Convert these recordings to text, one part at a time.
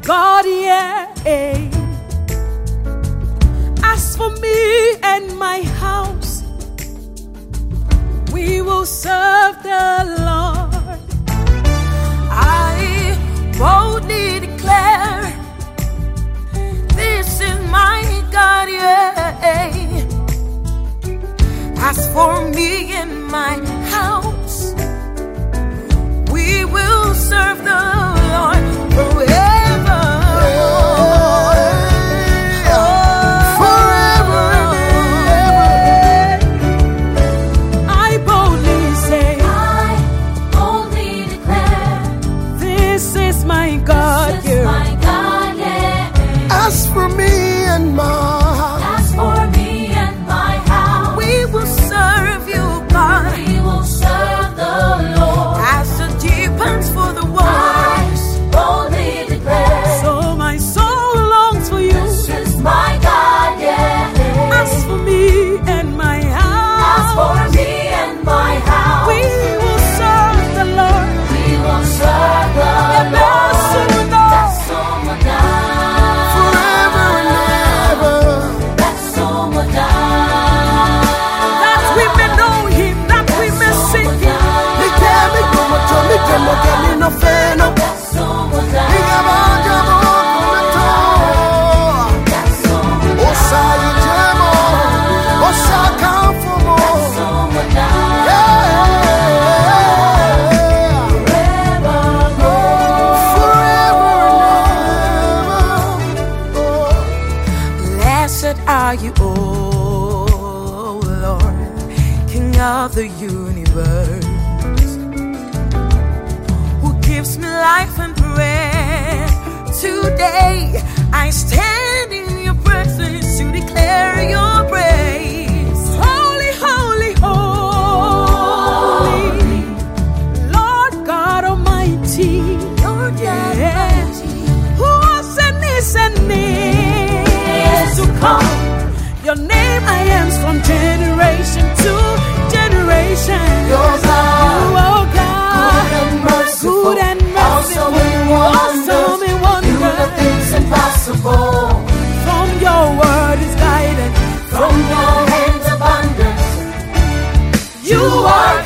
God, yeah. As for me and my house, we will serve the Lord. I boldly declare, this is my God, yeah. As for me and my house, we will serve the Lord forever. Forever and ever. I boldly declare, this is my God, yeah. As for me and my house, we will serve you, God. We will serve the Lord. As the deep pants for the water, I boldly declare, so my soul longs for you. this is my God, yeah. As for me and my house, As for me and my house, we will serve the Lord. we will serve the Lord. forever and ever. That we may know Him, that we may seek Him. Blessed are you, O Lord, King of the universe, who gives me life and breath. Today I stand in your presence to declare your praise. Holy, holy, holy, Lord God Almighty, Lord God Almighty, who was and is to come. Your name I am from generation to generation. Your God, oh God, good and merciful, awesome in wonder. do the things impossible. From your word is guided, From your hands abundance, you are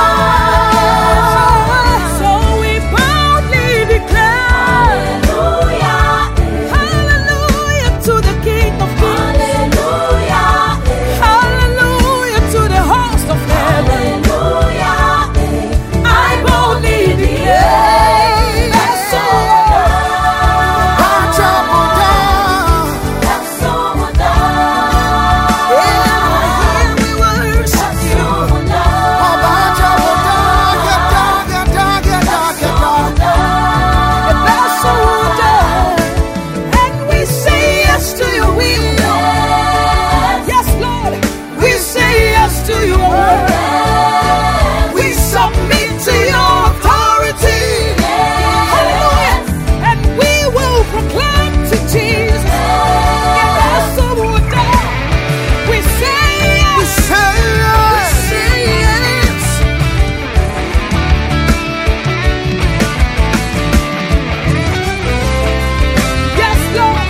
God. So we proudly declare, hallelujah to the King of Kings. Hallelujah to the host of heaven. I boldly declare, so here we worship you. And we say yes to your will. Yes, Lord, we say yes to your word. We submit to your authority. Hallelujah. And we will proclaim to Jesus. We say yes. We say yes. Yes, Lord.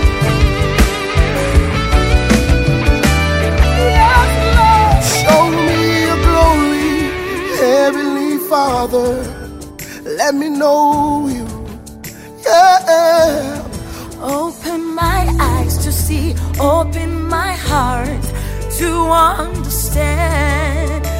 Yes, Lord. show me your glory, Heavenly Father. Let me know you. Yeah. open my eyes to see, open my heart to understand.